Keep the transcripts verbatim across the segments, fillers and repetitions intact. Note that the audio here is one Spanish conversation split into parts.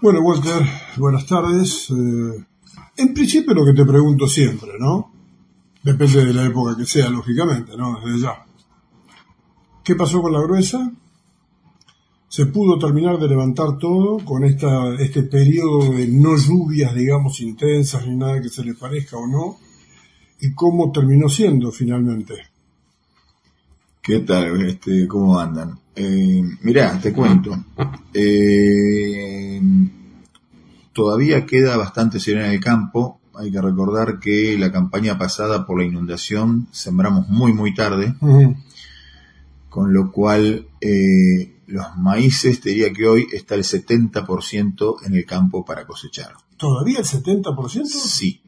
Bueno, Walter, buenas tardes. Eh, en principio lo que te pregunto siempre, ¿no? Depende de la época que sea, lógicamente, ¿no? Desde ya. ¿Qué pasó con la gruesa? ¿Se pudo terminar de levantar todo con esta, este periodo de no lluvias, digamos, intensas, ni nada que se le parezca o no? ¿Y cómo terminó siendo finalmente? ¿Qué tal? Este, ¿Cómo andan? Eh, mirá, te cuento. Eh, todavía queda bastante serena en el campo. Hay que recordar que la campaña pasada por la inundación sembramos muy muy tarde, uh-huh. Con lo cual eh, los maíces, te diría que hoy está el setenta por ciento en el campo para cosechar. ¿Todavía el setenta por ciento? Sí.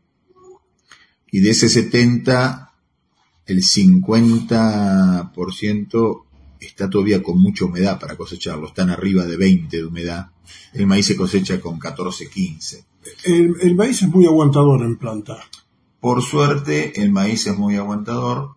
Y de ese setenta, el cincuenta por ciento está todavía con mucha humedad para cosecharlo. Están arriba de veinte de humedad. El maíz se cosecha con catorce, quince. El, el maíz es muy aguantador en planta. Por suerte, el maíz es muy aguantador.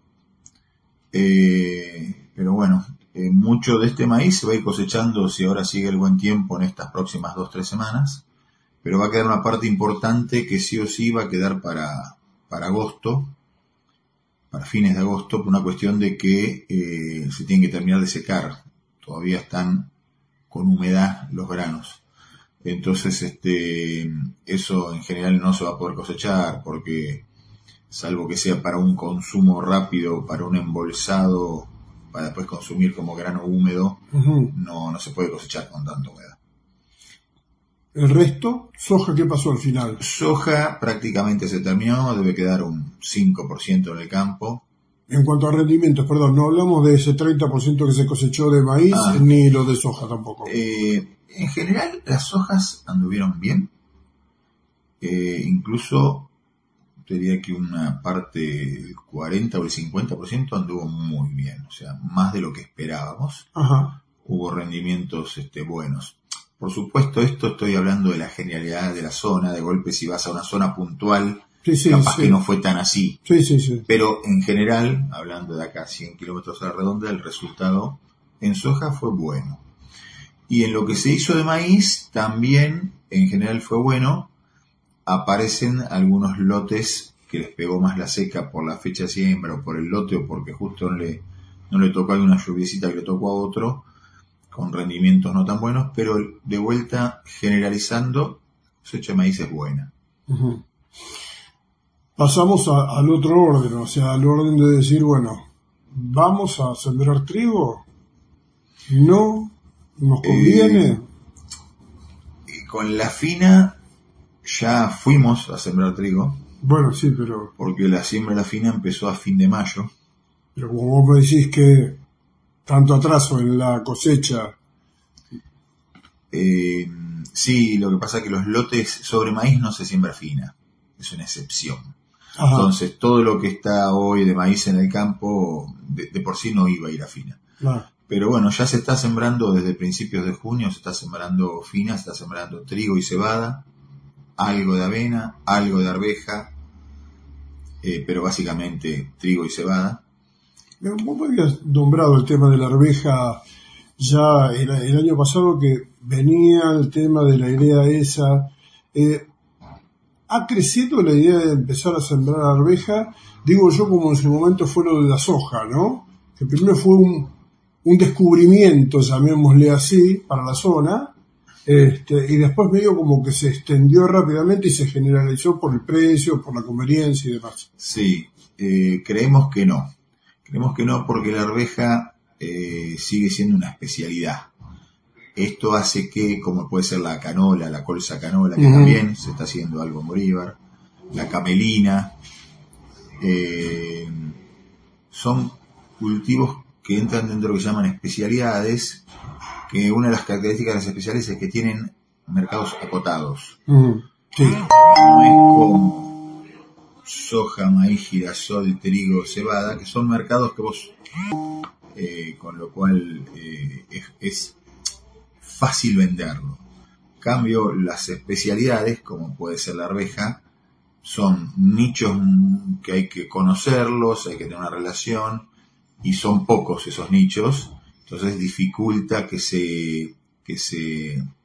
Eh, pero bueno, eh, mucho de este maíz se va a ir cosechando, si ahora sigue el buen tiempo, en estas próximas dos, tres semanas. Pero va a quedar una parte importante que sí o sí va a quedar para, para agosto. Para fines de agosto, por una cuestión de que eh, se tienen que terminar de secar. Todavía están con humedad los granos. Entonces, este, eso en general no se va a poder cosechar porque, salvo que sea para un consumo rápido, para un embolsado, para después consumir como grano húmedo, uh-huh. no, no se puede cosechar con tanta humedad. ¿El resto? ¿Soja qué pasó al final? Soja prácticamente se terminó, debe quedar un cinco por ciento en el campo. En cuanto a rendimientos, perdón, no hablamos de ese treinta por ciento que se cosechó de maíz, ah, ni lo de soja tampoco. Eh, en general, las hojas anduvieron bien. Eh, incluso, te diría que una parte, el cuarenta o el cincuenta por ciento anduvo muy bien. O sea, más de lo que esperábamos. Ajá. Hubo rendimientos este, buenos. Por supuesto, esto estoy hablando de la generalidad de la zona. De golpe, si vas a una zona puntual, sí, sí, capaz sí. que no fue tan así. Sí, sí, sí. Pero en general, hablando de acá cien kilómetros a la redonda, el resultado en soja fue bueno. Y en lo que se hizo de maíz, también en general fue bueno. Aparecen algunos lotes que les pegó más la seca por la fecha de siembra o por el lote o porque justo no le, no le tocó alguna lluviecita que le tocó a otro, con rendimientos no tan buenos, pero de vuelta generalizando, cosecha de maíz es buena. Uh-huh. Pasamos a, al otro orden, o sea, al orden de decir, bueno, ¿vamos a sembrar trigo? ¿No? ¿Nos conviene? Eh, con la fina ya fuimos a sembrar trigo. Bueno, sí, pero... Porque la siembra de la fina empezó a fin de mayo. Pero como vos me decís que tanto atraso en la cosecha... Eh, sí, lo que pasa es que los lotes sobre maíz no se siembra fina. Es una excepción. Ajá. Entonces, todo lo que está hoy de maíz en el campo, de, de por sí no iba a ir a fina. Claro. Pero bueno, ya se está sembrando desde principios de junio, se está sembrando fina, se está sembrando trigo y cebada, algo de avena, algo de arveja, eh, pero básicamente trigo y cebada. Vos me habías nombrado el tema de la arveja ya el, el año pasado, que venía el tema de la idea esa. Eh, ¿Ha crecido la idea de empezar a sembrar arveja? Digo yo, como en su momento fue lo de la soja, ¿no? Que primero fue un, un descubrimiento, llamémosle así, para la zona, este, y después medio como que se extendió rápidamente y se generalizó por el precio, por la conveniencia y demás. Sí, eh, creemos que no. Creemos que no porque la arveja eh, sigue siendo una especialidad. Esto hace que, como puede ser la canola, la colza canola, que uh-huh. también se está haciendo algo en Bolívar, la camelina, eh, son cultivos que entran dentro de lo que se llaman especialidades, que una de las características de las especialidades es que tienen mercados acotados. Uh-huh. Sí. No es como soja, maíz, girasol, trigo, cebada, que son mercados que vos, eh, con lo cual eh, es, es fácil venderlo. En cambio, las especialidades, como puede ser la arveja, son nichos que hay que conocerlos, hay que tener una relación, y son pocos esos nichos, entonces dificulta que se, que se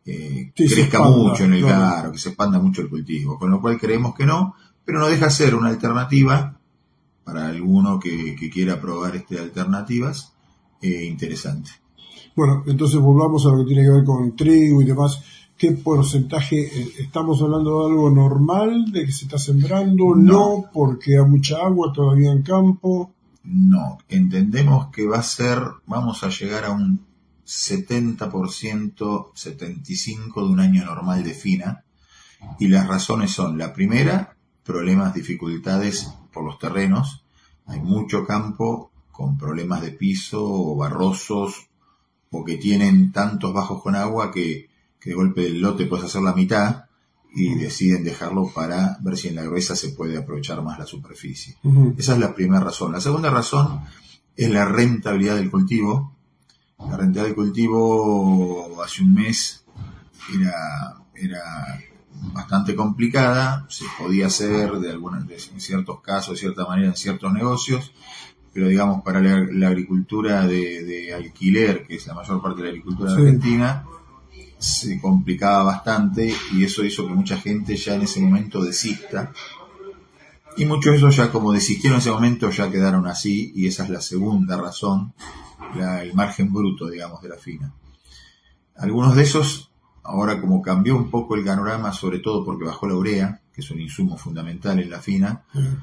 eh, sí, crezca expanda, mucho en el claro. claro, que se expanda mucho el cultivo, con lo cual creemos que no, pero no deja de ser una alternativa para alguno que, que quiera probar este alternativas eh, interesante. Bueno, entonces volvamos a lo que tiene que ver con trigo y demás. ¿Qué porcentaje? eh, ¿Estamos hablando de algo normal, de que se está sembrando? No, No, porque hay mucha agua todavía en campo. no, entendemos que va a ser, vamos a llegar a un setenta por ciento, setenta y cinco por ciento de un año normal de fina, y las razones son, la primera, problemas, dificultades por los terrenos, hay mucho campo con problemas de piso o barrosos, o que tienen tantos bajos con agua que, que de golpe del lote puedes hacer la mitad y deciden dejarlo para ver si en la gruesa se puede aprovechar más la superficie. Uh-huh. Esa es la primera razón. La segunda razón es la rentabilidad del cultivo. La rentabilidad del cultivo hace un mes era, era bastante complicada, se podía hacer de algunos, de, en ciertos casos, de cierta manera, en ciertos negocios, pero digamos para la, la agricultura de, de alquiler, que es la mayor parte de la agricultura de Sí. Argentina, se complicaba bastante y eso hizo que mucha gente ya en ese momento desista. Y muchos de esos ya como desistieron en ese momento ya quedaron así, y esa es la segunda razón, la, el margen bruto, digamos, de la fina. Algunos de esos, ahora como cambió un poco el panorama, sobre todo porque bajó la urea, que es un insumo fundamental en la fina, Uh-huh.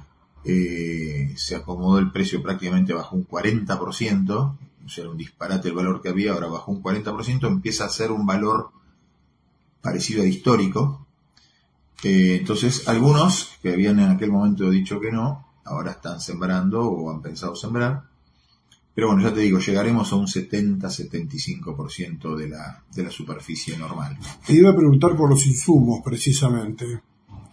eh, se acomodó el precio, prácticamente bajó un cuarenta por ciento, o sea, era un disparate el valor que había, ahora bajó un cuarenta por ciento, empieza a ser un valor parecido al histórico. Eh, entonces, algunos que habían en aquel momento dicho que no, ahora están sembrando o han pensado sembrar. Pero bueno, ya te digo, llegaremos a un setenta a setenta y cinco por ciento de la, de la superficie normal. Te iba a preguntar por los insumos, precisamente.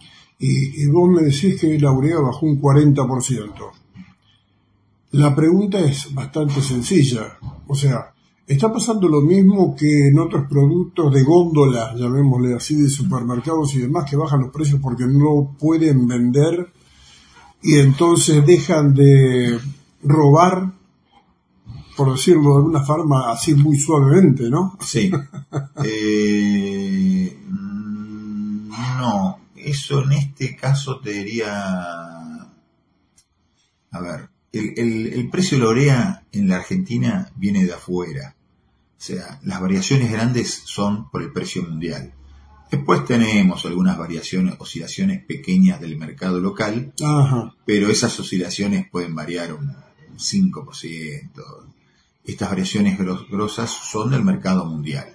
Y, y vos me decís que la urea bajó un cuarenta por ciento. La pregunta es bastante sencilla. O sea, ¿está pasando lo mismo que en otros productos de góndola, llamémosle así, de supermercados y demás, que bajan los precios porque no lo pueden vender y entonces dejan de robar, por decirlo de alguna forma así muy suavemente, ¿no? Sí. eh, no, eso en este caso te diría... A ver, el, el, el precio de la urea en la Argentina viene de afuera. O sea, las variaciones grandes son por el precio mundial. Después tenemos algunas variaciones, oscilaciones pequeñas del mercado local, Ajá. pero esas oscilaciones pueden variar un cinco por ciento. Estas variaciones gros, grosas son del mercado mundial.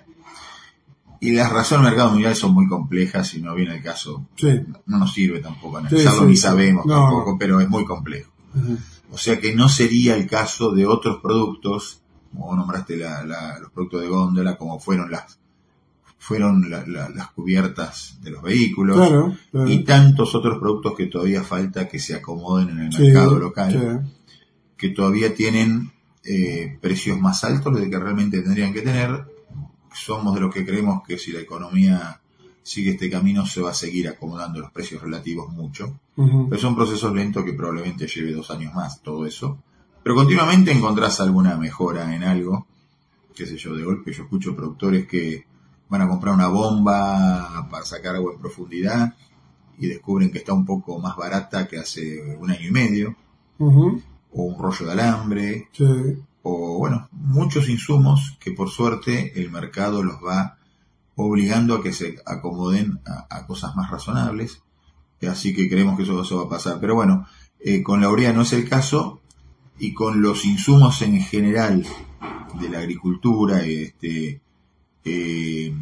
Y las razones del mercado mundial son muy complejas y no viene el caso. Sí. No nos sirve tampoco analizarlo, Sí, sí, ni sí. sabemos No. tampoco, pero es muy complejo. Uh-huh. O sea que no sería el caso de otros productos, como nombraste la, la, los productos de góndola, como fueron las fueron la, la, las cubiertas de los vehículos, Claro, claro. y tantos otros productos que todavía falta que se acomoden en el Sí, mercado local, sí. que todavía tienen eh, precios más altos de que realmente tendrían que tener. Somos de los que creemos que si la economía sigue este camino se va a seguir acomodando los precios relativos mucho. Uh-huh. Pero son procesos lentos que probablemente lleve dos años más, todo eso. Pero continuamente encontrás alguna mejora en algo. Qué sé yo, de golpe yo escucho productores que van a comprar una bomba para sacar agua en profundidad y descubren que está un poco más barata que hace un año y medio. Uh-huh. O un rollo de alambre. Sí. O bueno, muchos insumos que por suerte el mercado los va obligando a que se acomoden a, a cosas más razonables. Así que creemos que eso, eso va a pasar. Pero bueno, eh, con la urea no es el caso, y con los insumos en general de la agricultura, este, eh,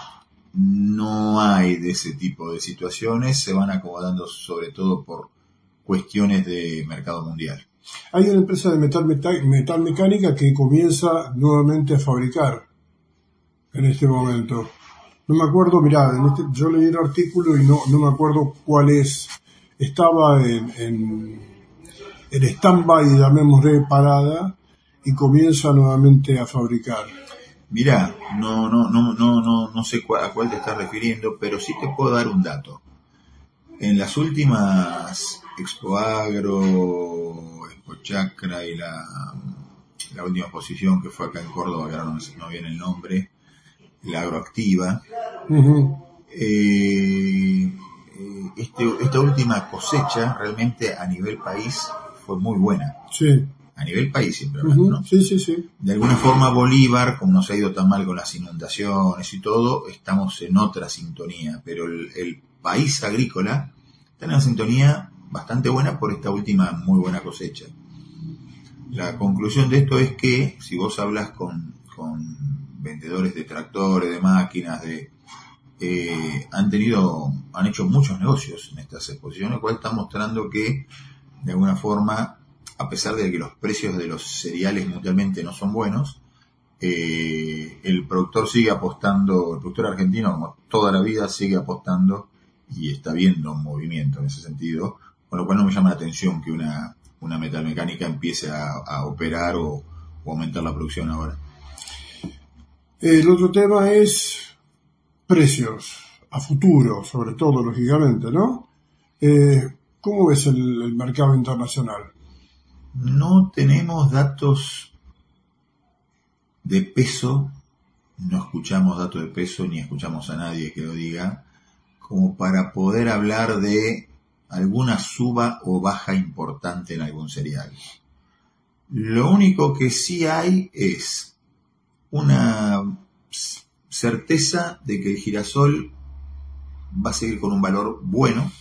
no hay de ese tipo de situaciones, se van acomodando sobre todo por cuestiones de mercado mundial. Hay una empresa de metal, metal, metal mecánica que comienza nuevamente a fabricar en este momento. No me acuerdo, mirá, en este, yo leí el artículo y no, no me acuerdo cuál es. Estaba en, en, en stand-by, llamémosle parada, y comienza nuevamente a fabricar. Mirá, no, no, no, no, no, no sé cuál, a cuál te estás refiriendo, pero sí te puedo dar un dato. En las últimas Expo Agro, Expo Chacra y la, la última exposición que fue acá en Córdoba, que ahora no me no viene el nombre, la agroactiva. Uh-huh. Eh, este, esta última cosecha realmente a nivel país fue muy buena. Sí. A nivel país siempre hablando, Uh-huh. ¿no? Sí, sí, sí. De alguna forma Bolívar, como nos ha ido tan mal con las inundaciones y todo, estamos en otra sintonía, pero el, el país agrícola está en una sintonía bastante buena por esta última muy buena cosecha. La conclusión de esto es que si vos hablas con, con vendedores de tractores, de máquinas, de eh, han tenido, han hecho muchos negocios en estas exposiciones, lo cual está mostrando que de alguna forma, a pesar de que los precios de los cereales mundialmente no son buenos, eh, el productor sigue apostando, el productor argentino como toda la vida sigue apostando y está viendo un movimiento en ese sentido, con lo cual no me llama la atención que una, una metalmecánica empiece a, a operar o, o aumentar la producción ahora. El otro tema es precios a futuro, sobre todo, lógicamente, ¿no? Eh, ¿Cómo ves el, el mercado internacional? No tenemos datos de peso, no escuchamos datos de peso ni escuchamos a nadie que lo diga, como para poder hablar de alguna suba o baja importante en algún cereal. Lo único que sí hay es una certeza de que el girasol va a seguir con un valor bueno,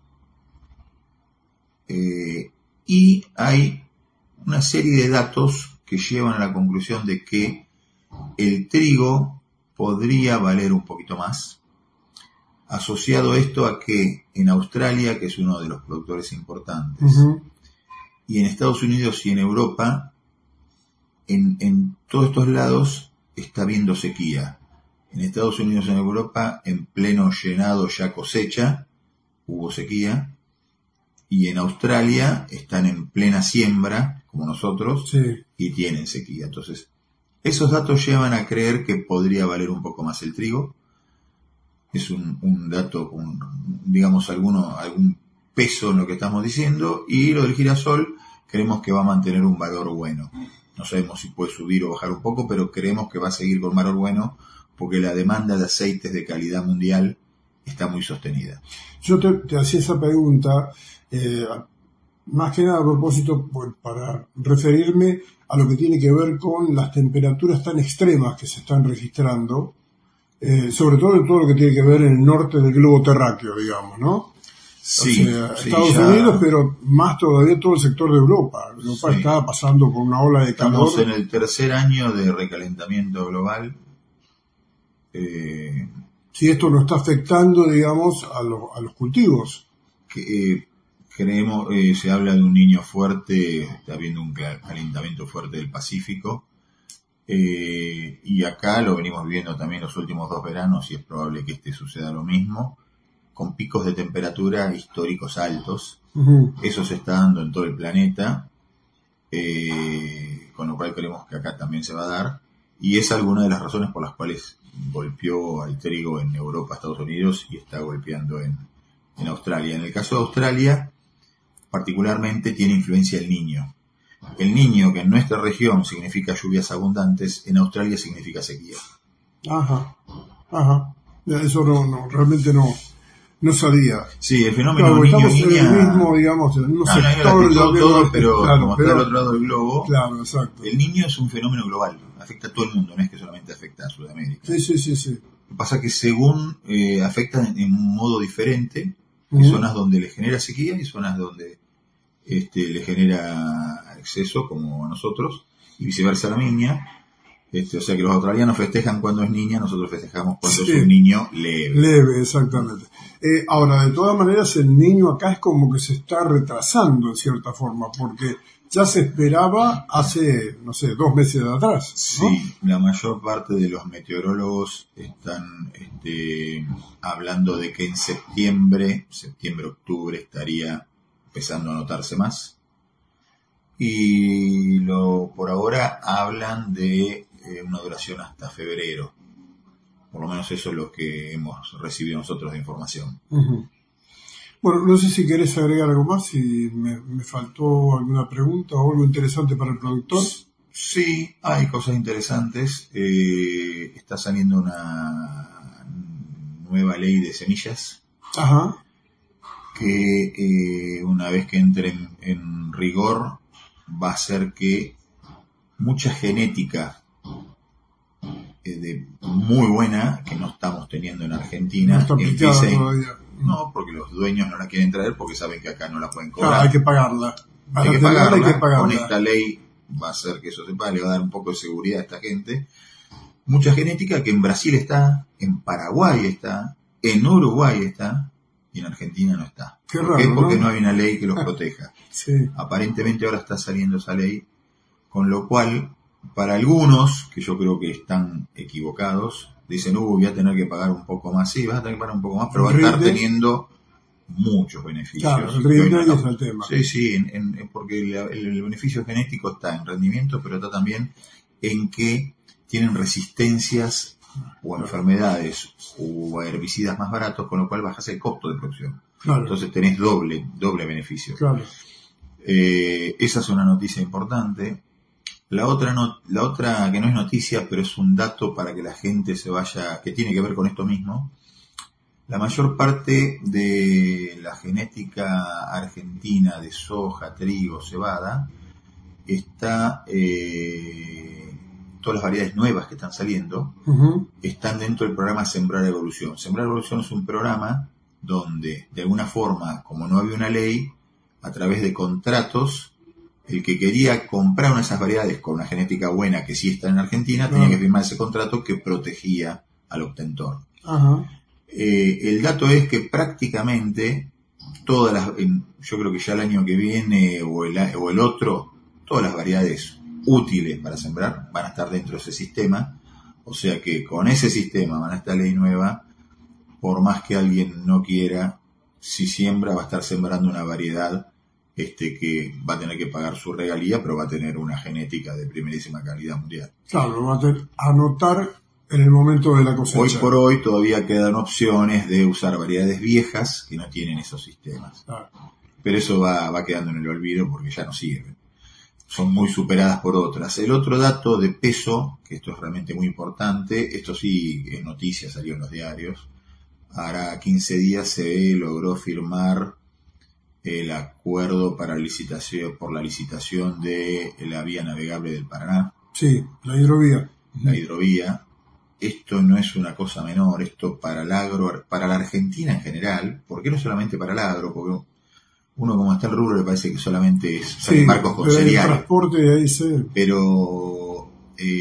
eh, y hay una serie de datos que llevan a la conclusión de que el trigo podría valer un poquito más, asociado esto a que en Australia, que es uno de los productores importantes, uh-huh, y en Estados Unidos y en Europa, en, en todos estos lados está habiendo sequía. En Estados Unidos y en Europa, en pleno llenado ya cosecha, hubo sequía, y en Australia están en plena siembra, como nosotros, sí, y tienen sequía. Entonces, esos datos llevan a creer que podría valer un poco más el trigo. Es un, un dato, un, digamos, alguno, algún peso en lo que estamos diciendo, y lo del girasol creemos que va a mantener un valor bueno. No sabemos si puede subir o bajar un poco, pero creemos que va a seguir con valor bueno, porque la demanda de aceites de calidad mundial está muy sostenida. Yo te, te hacía esa pregunta, eh, más que nada a propósito, pues, para referirme a lo que tiene que ver con las temperaturas tan extremas que se están registrando, eh, sobre todo en todo lo que tiene que ver en el norte del globo terráqueo, digamos, ¿no? Sí, o sea, sí, Estados ya... Unidos, pero más todavía todo el sector de Europa. Europa sí. Está pasando por una ola de calor. Estamos en el tercer año de recalentamiento global. Eh, si esto no está afectando, digamos, a, lo, a los cultivos. Que, eh, creemos, eh, se habla de un niño fuerte, está habiendo un calentamiento fuerte del Pacífico. Eh, y acá lo venimos viviendo también los últimos dos veranos y es probable que este suceda lo mismo, con picos de temperatura históricos altos. Uh-huh. Eso se está dando en todo el planeta, eh, con lo cual creemos que acá también se va a dar, y es alguna de las razones por las cuales golpeó al trigo en Europa, Estados Unidos, y está golpeando en, en Australia. En el caso de Australia, particularmente tiene influencia el Niño. El Niño, que en nuestra región significa lluvias abundantes, en Australia significa sequía. Ajá, ajá. Eso no, no, realmente no, no sabía. Sí, el fenómeno claro, niño estamos niña. En el mismo, digamos, en el mismo no, sector, no, todo, todo, pero claro, como pero, está al otro lado del globo, claro, exacto. El Niño es un fenómeno global, afecta a todo el mundo, no es que solamente afecta a Sudamérica. Sí, sí, sí, sí. Lo que pasa es que según eh, afecta en, en un modo diferente, hay uh-huh. zonas donde le genera sequía y zonas donde este, le genera exceso, como a nosotros, y viceversa a la niña. Este, o sea que los australianos festejan cuando es niña, nosotros festejamos cuando sí. es un niño leve. Leve, exactamente. Eh, ahora, de todas maneras, el Niño acá es como que se está retrasando en cierta forma, porque ya se esperaba hace, no sé, dos meses de atrás, ¿no? Sí, la mayor parte de los meteorólogos están este, hablando de que en septiembre, septiembre-octubre estaría empezando a notarse más. Y lo por ahora hablan de eh, una duración hasta febrero. Por lo menos eso es lo que hemos recibido nosotros de información. Uh-huh. Bueno, no sé si querés agregar algo más, si me, me faltó alguna pregunta o algo interesante para el productor. Sí, hay cosas interesantes. Eh, está saliendo una nueva ley de semillas. Ajá. Que eh, una vez que entre en, en rigor va a hacer que mucha genética eh, de muy buena que no estamos teniendo en Argentina no está aplicada todavía. No, porque los dueños no la quieren traer porque saben que acá no la pueden cobrar. Claro, hay que pagarla. Hay que pagarla, hay que pagarla. Con esta ley va a hacer que eso se pague, le va a dar un poco de seguridad a esta gente. Mucha genética que en Brasil está, en Paraguay está, en Uruguay está, y en Argentina no está. Qué ¿Por raro, qué? Porque ¿no? no hay una ley que los proteja. Sí. Aparentemente ahora está saliendo esa ley, con lo cual, para algunos, que yo creo que están equivocados, dicen, uh, voy a tener que pagar un poco más. Sí, vas a tener que pagar un poco más, pero va a estar teniendo muchos beneficios. Claro, el rinde no, es el tema. Sí, sí, en, en, porque el, el beneficio genético está en rendimiento, pero está también en que tienen resistencias o enfermedades o herbicidas más baratos, con lo cual bajas el costo de producción. Claro. Entonces tenés doble, doble beneficio. Claro. Eh, esa es una noticia importante. La otra, no, la otra que no es noticia, pero es un dato para que la gente se vaya, que tiene que ver con esto mismo. La mayor parte de la genética argentina de soja, trigo, cebada, está, eh, todas las variedades nuevas que están saliendo, uh-huh. están dentro del programa Sembrar Evolución. Sembrar Evolución es un programa donde, de alguna forma, como no había una ley, a través de contratos, el que quería comprar una de esas variedades con una genética buena que sí está en Argentina, uh-huh. tenía que firmar ese contrato que protegía al obtentor. Uh-huh. Eh, el dato es que prácticamente todas las, yo creo que ya el año que viene o el, o el otro, todas las variedades útiles para sembrar van a estar dentro de ese sistema, o sea que con ese sistema, van a esta ley nueva, por más que alguien no quiera, si siembra va a estar sembrando una variedad este que va a tener que pagar su regalía, pero va a tener una genética de primerísima calidad mundial. Claro, lo va a tener, anotar en el momento de la cosecha. Hoy por hoy todavía quedan opciones de usar variedades viejas que no tienen esos sistemas. Claro. Pero eso va, va quedando en el olvido porque ya no sirven. Son muy superadas por otras. El otro dato de peso, que esto es realmente muy importante, esto sí es noticia, salió en los diarios. Ahora quince días se logró firmar el acuerdo para licitación, por la licitación de la vía navegable del Paraná. Sí, la hidrovía. La hidrovía. Esto no es una cosa menor, esto para el agro, para la Argentina en general, porque no solamente para el agro, porque uno como está el rubro le parece que solamente es sí, barcos con pero cereales. El transporte de ahí se... Pero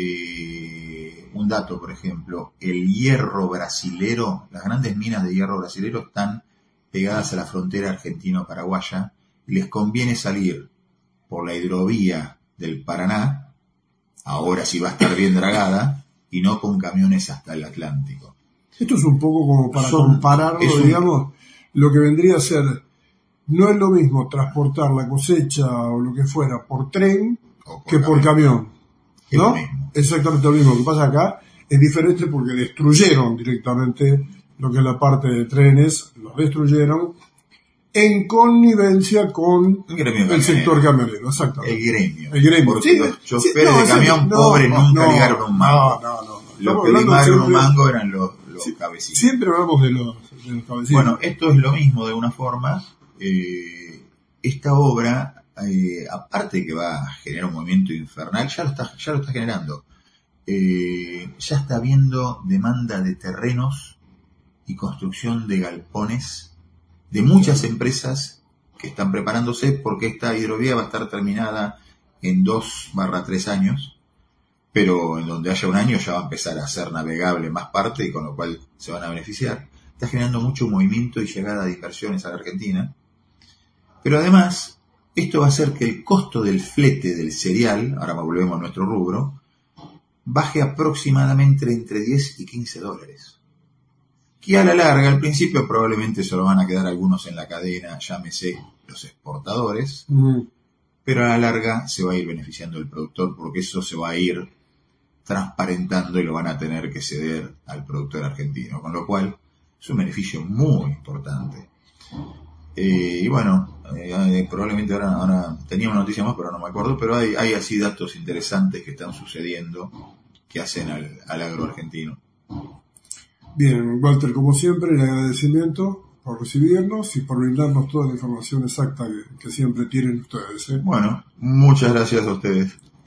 eh, un dato, por ejemplo, el hierro brasilero, las grandes minas de hierro brasilero están pegadas a la frontera argentino-paraguaya y les conviene salir por la hidrovía del Paraná, ahora sí va a estar bien dragada, y no con camiones hasta el Atlántico. Esto es un poco como para Son, compararlo, un, digamos, lo que vendría a ser, no es lo mismo transportar la cosecha o lo que fuera por tren por que camión. por camión, ¿no? Exactamente lo mismo. Lo que pasa acá es diferente porque destruyeron directamente lo que es la parte de trenes, lo destruyeron en connivencia con el, el, el sector camionero, exactamente. El gremio. El gremio. Porque sí, los choferes sí, no, de camión no, pobres no, nunca no, ligaron un mango. No, no, no. no. Los que ligaron un mango eran los, los sí, cabecillos. Siempre hablamos de los, de los cabecillos. Bueno, esto es lo mismo de una forma. Eh, esta obra, eh, aparte de que va a generar un movimiento infernal, ya lo está, ya lo está generando. Eh, ya está habiendo demanda de terrenos y construcción de galpones de muchas empresas que están preparándose porque esta hidrovía va a estar terminada en dos barra tres años, pero en donde haya un año ya va a empezar a ser navegable más parte y con lo cual se van a beneficiar. Está generando mucho movimiento y llegada de inversiones a la Argentina, pero además esto va a hacer que el costo del flete del cereal, ahora volvemos a nuestro rubro, baje aproximadamente entre diez y quince dólares. Que a la larga, al principio probablemente se lo van a quedar algunos en la cadena, llámese los exportadores, mm. pero a la larga se va a ir beneficiando el productor porque eso se va a ir transparentando y lo van a tener que ceder al productor argentino, con lo cual es un beneficio muy importante. Eh, y bueno, Eh, eh, probablemente ahora, ahora tenía una noticia más, pero no me acuerdo, pero hay, hay así datos interesantes que están sucediendo que hacen al, al agro argentino. Bien, Walter, como siempre, el agradecimiento por recibirnos y por brindarnos toda la información exacta que, que siempre tienen ustedes, ¿eh? Bueno, muchas gracias a ustedes.